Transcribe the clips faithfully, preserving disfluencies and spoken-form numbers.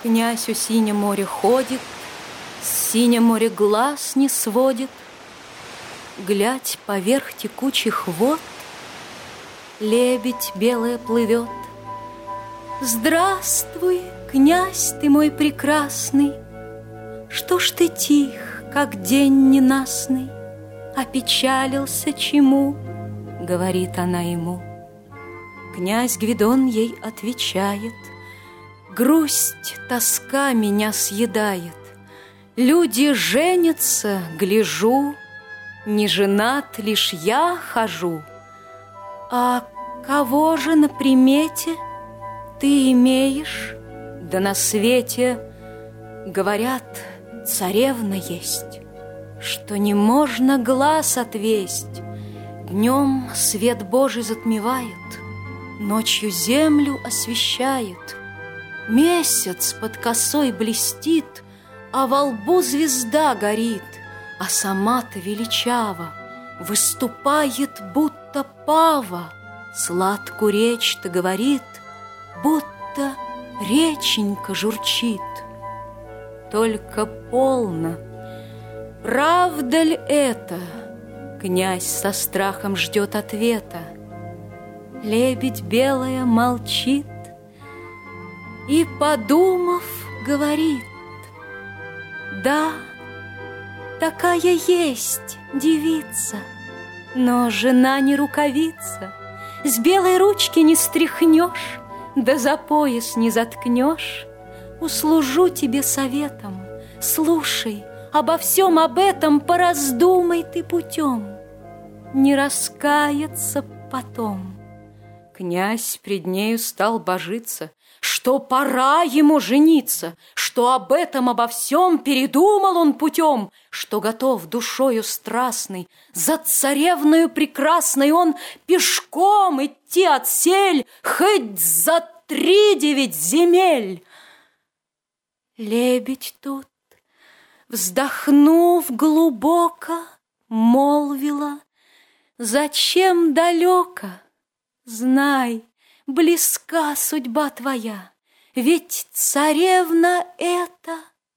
Князь у синего моря ходит, с синего моря глаз не сводит. Глядь, поверх текучих вод лебедь белая плывет. Здравствуй, князь ты мой прекрасный, что ж ты тих, как день ненастный? Опечалился чему? Говорит она ему. Князь Гвидон ей отвечает: грусть, тоска меня съедает. Люди женятся, гляжу, не женат, лишь я хожу. А кого же на примете ты имеешь? Да на свете, говорят, царевна есть, что не можно глаз отвесть. Днем свет Божий затмевает, ночью землю освещает. Месяц под косой блестит, а во лбу звезда горит, а сама-то величава выступает, будто пава. Сладкую речь-то говорит, будто реченька журчит. Только полно, правда ли это? Князь со страхом ждет ответа. Лебедь белая молчит и, подумав, говорит: да, такая есть девица, но жена не рукавица. С белой ручки не стряхнешь, да за пояс не заткнешь. Услужу тебе советом, слушай, обо всем об этом пораздумай ты путем, не раскаяться потом. Князь пред нею стал божиться, что пора ему жениться, что об этом обо всем передумал он путем, что готов душою страстной за царевною прекрасной он пешком идти отсель, хоть за три девять земель. Лебедь тут, вздохнув глубоко, молвила: зачем далеко? Знай, близка судьба твоя, ведь царевна это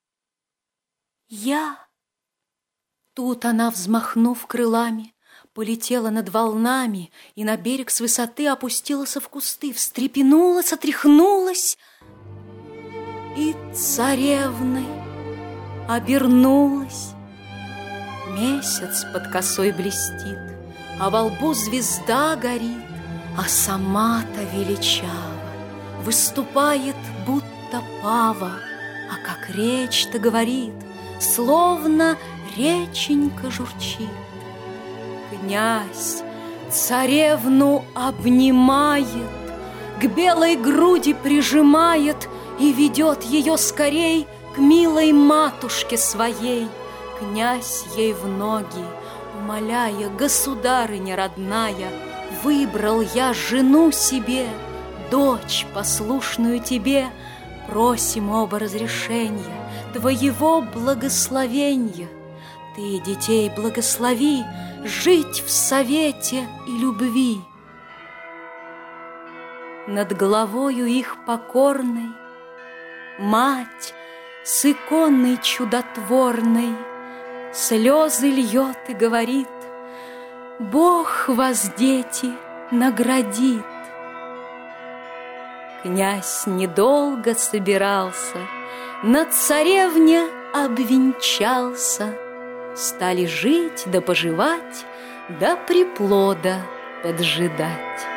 я. Тут она, взмахнув крылами, полетела над волнами и на берег с высоты опустилась в кусты, встрепенулась, отряхнулась и царевной обернулась. Месяц под косой блестит, а во лбу звезда горит, а сама-то величава выступает, будто пава. А как речь-то говорит, словно реченька журчит. Князь царевну обнимает, к белой груди прижимает и ведет ее скорей к милой матушке своей. Князь ей в ноги, умоляя: государыня родная, выбрал я жену себе, дочь послушную тебе. Просим оба разрешения, твоего благословения. Ты детей благослови жить в совете и любви. Над головою их покорной мать с иконой чудотворной слезы льет и говорит: Бог вас, дети, наградит. Князь недолго собирался, на царевне обвенчался. Стали жить да поживать, да приплода поджидать.